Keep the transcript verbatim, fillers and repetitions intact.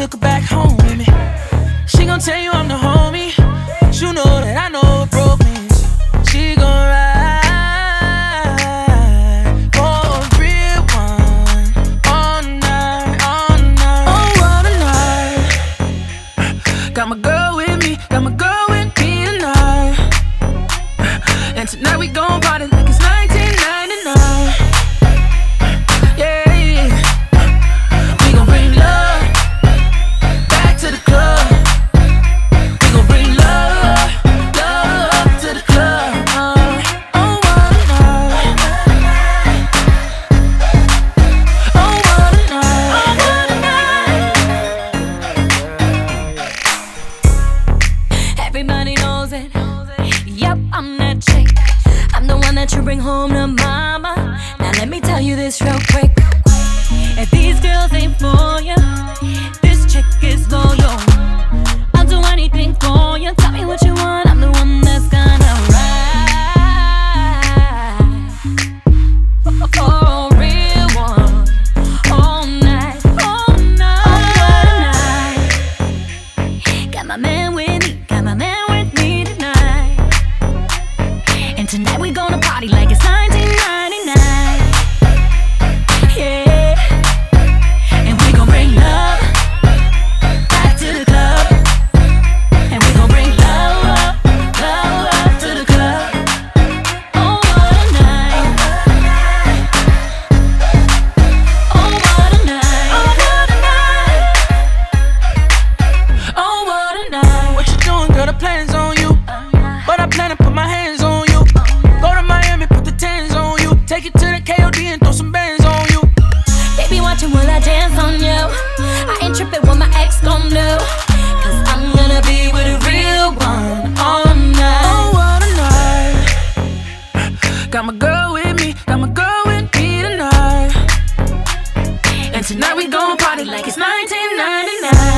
took her back home with me. She gon' tell you I'm the homie. You know that I know what broke means. She gon' ride for a real one all night, all night. Oh, what a night. Got my girl with me, got my girl with me tonight. And tonight we gon' party like it's nineteen ninety-nine. Yeah, we gon' bring love back to the club. We gon' bring love, love to the club. Oh, what a night. Oh, what a night. Oh, what a night. Everybody knows it. Yep, I'm that chick. I'm the one that you bring home to mama. Now let me tell you this real quick. If these girls ain't for you, this chick is loyal. I'll do anything for you. Tell me what you want, I'm the one that's gonna ride for a real one. All night, all night. Oh, what a night. Got my man with me, got my man with me tonight. And tonight we gonna party like it's nineteen ninety-nine. Yeah. And we gon' bring love back to the club. And we gon' bring love, love, love to the club. Oh, what a night. Oh, what a night. Oh, what a night. Oh, what a night. What you doing, girl? The plan's on you. But I plan to put my hands on you. Go to Miami, put the tens on you. Take it to the K O D and throw some bands on you. Baby, watching while I dance on you. I ain't tripping what my ex gon' do. Cause I'm gonna be with a real one all night. Oh, what a night. Got my girl with me, got my girl with me tonight. And tonight we gon' party like it's nineteen ninety-nine.